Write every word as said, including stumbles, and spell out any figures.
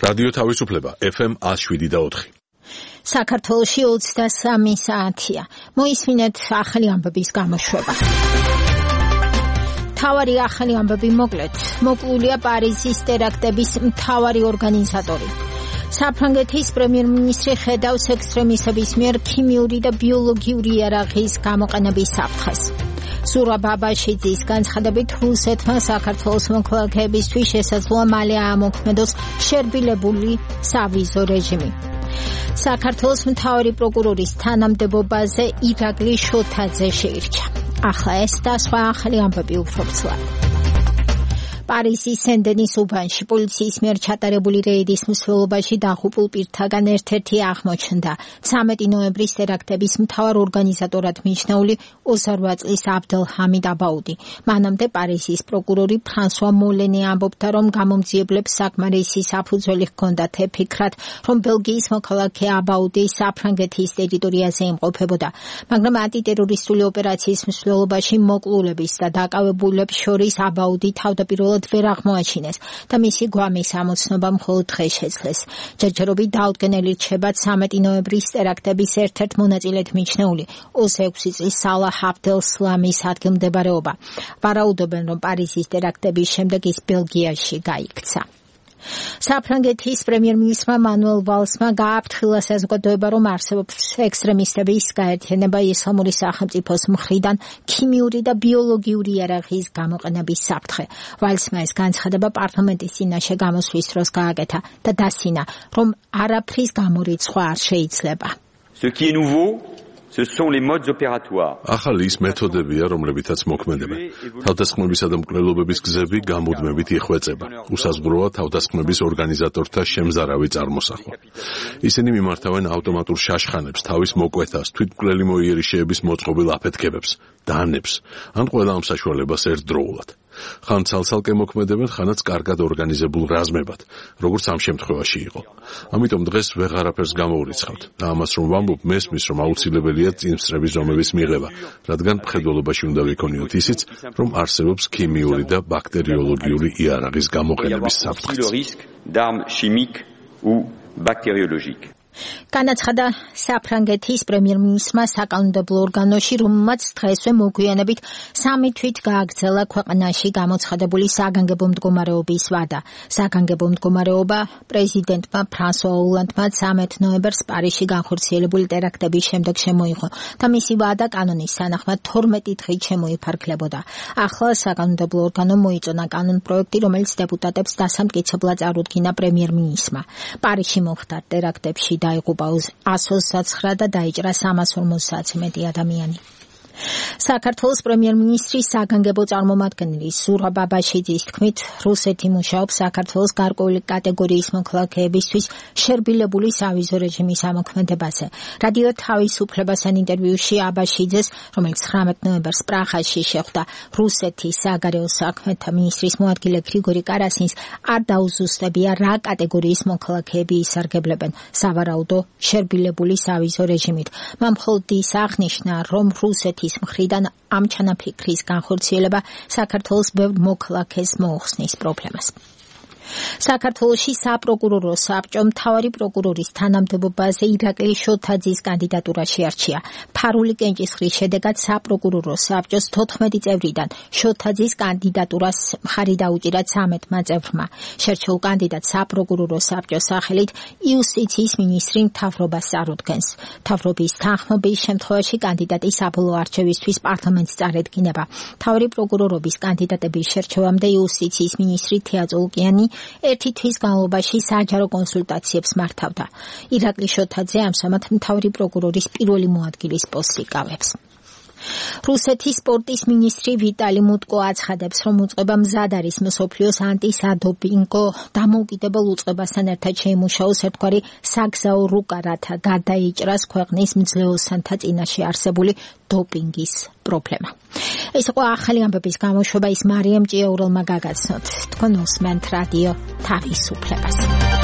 რადიო თავისუფლება ეფ ემ one oh seven და four. საქართველოში ოცდასამი საათია. მოისმინეთ ახალი ამბების გამოშვება. მთავარი ახალი ამბები მოკლედ. მოკლულია პარიზის ტერაქტების მთავარი ორგანიზატორი. საფრანგეთის პრემიერ-მინისტრი ხედავს ექსტრემისტების მიერ ქიმიური და ბიოლოგიური იარაღის გამოყენების საფრთხეს. სურაბ აბაშიძის განცხადებით რუსეთმა საქართველოს მოქალაქეებისთვის შესაძლოა მალე აამოქმედოს შერბილებული სავიზო რეჟიმი. საქართველოს მთავარი პროკურორის თანამდებობაზე ირაკლი შოთაძე შეირჩა. ახლა ეს და სხვა ახალი ამბები უფრო ცვლად. პარიზის სენ-დენის უბანში პოლიციის მიერ ჩატარებული რეიდის მსვლელობაში დაღუპულ პირთაგან ერთ-ერთი აღმოჩნდა. ცამეტი ნოემბრის ტერაქტების მთავარ ორგანიზატორად მიჩნეული ოცდაოთხ წლის აბდელჰამიდ აბაუდი. მანამდე პარიზის პროკურორი ფრანსუა მოლენი ამბობდა, რომ გამომძიებლებს საკმარისი საფუძველი ჰქონდათ აფიქრათ, რომ ბელგიის მოქალაქე აბაუდი საფრანგეთის ტერიტორიაზე იმყოფებოდა. მაგრამ ანტიტერორისტული ოპერაციის მსვლელობაში მოკლულების და დაკავებულებს შორის აბაუდი თავდაპირველად ვერ აღმოაჩინეს და მისი გვამის ამოცნობა მხოლოდ დღეს შეძლეს. ჯერჯერობით დაუდგენელი რჩება ცამეტი ნოემბრის ტერაქტების ერთ-ერთ მონაწილედ მიჩნეული ოცდაექვსი წლის სალაჰ აბდელ სლამის ადგილმდებარეობა. ვარაუდობენ, რომ პარიზის ტერაქტების შემდეგ ის ბელგიაში გაიქცა. საფრანგეთის პრემიერ-მინისტრმა მანუელ ვალსმა გააფრთხილა საზოგადოება, რომ არსებობს ექსტრემისტების გაერთიანება ისლამური სახელმწიფოს მხრიდან ქიმიური და ბიოლოგიური იარაღის გამოყენების საფრთხე. ვალსმა ეს განცხადება პარლამენტის წინაშე გამოსვლის დროს გააკეთა და დასცინა, რომ არაფრის გამორიცხვა არ შეიძლება. Ce qui est nouveau, ce sont les modes opératoires. ახალი ის მეთოდებია, რომლებითაც მოქმედებენ. თავდასხმებისა და მკვლელობების გზები გამუდმებით იხვეწება. უსაზღვროა თავდასხმების ორგანიზატორთა შემზარავი წარმოსახვა. ისინი მიმართავენ ავტომატურ შაშხანებს, თავის მოკვეთას, თვითმკვლელი მოიერიშეების მოწყობილ აფეთქებებს, დანებს, ან ყველა ამ საშუალებას ერთდროულად. ხან ცალ-ცალკე მოქმედებენ, ხანაც კარგად ორგანიზებულ რაზმებად, როგორც ამ შემთხვევაში იყო. ამიტომ დღეს ვეღარაფერს გამოურიცხავთ და ამას რომ ვამბობ, მესმის, რომ აუცილებელია წინსწრების ზომების მიღება, რადგან მხედველობაში უნდა ვიქონიოთ ისიც, რომ არსებობს ქიმიური და ბაქტერიოლოგიური იარაღის გამოყენების საფრთხეც. განაცხადა საფრანგეთის პრემიერ-მინისტრმა საკანონმდებლო ორგანოში, რომელმაც დღესვე მოგვიანებით სამი თვით გააგრძელა ქვეყანაში გამოცხადებული საგანგებო მდგომარეობის ვადა. საგანგებო მდგომარეობა პრეზიდენტმა ფრანსუა ოლანდმა ცამეტ ნოემბერს პარიზში განხორციელებული ტერაქტების შემდეგ შემოიღო და მისი ვადა კანონის თანახმად თორმეტი დღით შემოიფარგლებოდა. ახლა საკანონმდებლო ორგანომ მოიწონა კანონპროექტი, რომელიც დეპუტატებს დასამტკიცებლად წარუდგინა პრემიერ-მინისტრმა. პარიზში მომხდარ ტერაქტებში დაიღუპა one hundred twenty-nine და დაიჭრა three hundred fifty-ს მეტი ადამიანი. საქართველოს პრემიერ-მინისტრის საგანგებო წარმომადგენელი სურაბ აბაშიძის თქმით, რუსეთი მუშაობს საქართველოს გარკვეული კატეგორიის მოქალაქეებისთვის შერბილებული სავიზო რეჟიმის ამოქმედებაზე. რადიო თავისუფლებასთან ინტერვიუში აბაშიძეს, რომელიც ცხრამეტ ნოემბერს პრაღაში შეხვდა რუსეთის საგარეო საქმეთა მინისტრის მოადგილე გრიგორი კარასინს, არ დაუზუსტებია, რა კატეგორიის მოქალაქეები ისარგებლებენ სავარაუდო შერბილებული სავიზო რეჟიმით. მან მხოლოდ ის აღნიშნა, რომ რუსეთი ის მხრიდან ამ ჩანაფიქრის განხორციელება საქართველოს ბევრ მოქალაქეს მოუხსნის პრობლემას. საქართველოში საპროკურორო საბჭო მთავარი პროკურორის თანამდებობაზე ირაკლი შოთაძის კანდიდატურა შეარჩია. ფარული კენჭისყრის შედეგად საპროკურორო საბჭოს თოთხმეტი წევრიდან შოთაძის კანდიდატურას მხარი დაუჭირა ცამეტმა წევრმა. შერჩეულ კანდიდატს საპროკურორო საბჭოს სახელით იუსტიციის მინისტრი მთავრობას წარუდგენს. მთავრობის თანხმობის შემთხვევაში კანდიდატი საბოლოო არჩევისთვის პარლამენტს წარედგინება. მთავარი პროკურორობის კანდიდატების შერჩევამდე იუსტიციის მინისტრი თეა წულკიანი ერთი თვის განმავლობაში საჯარო კონსულტაციებს მართავდა. ირაკლი შოთაძე ამჟამად მთავარი პროკურორის პირველი მოადგილის პოსტს იკავებს. რუსეთის სპორტის მინისტრი ვიტალი მუტკო აცხადებს, რომ უწყება მზად არის მსოფლიოს ანტისადოპინგო დამოუკიდებელ უწყებასთან ერთად შეიმუშაოს ერთგვარი საგზაო რუკა, რათა გადაიჭრას ქვეყნის მძლეოსანთა წინაშე არსებული დოპინგის პრობლემა. ეს იყო ახალი ამბების გამოშვება, ის მარიამ ჭიაურელმა გაგაცნოთ. თქვენ უსმენთ რადიო თავისუფლებას.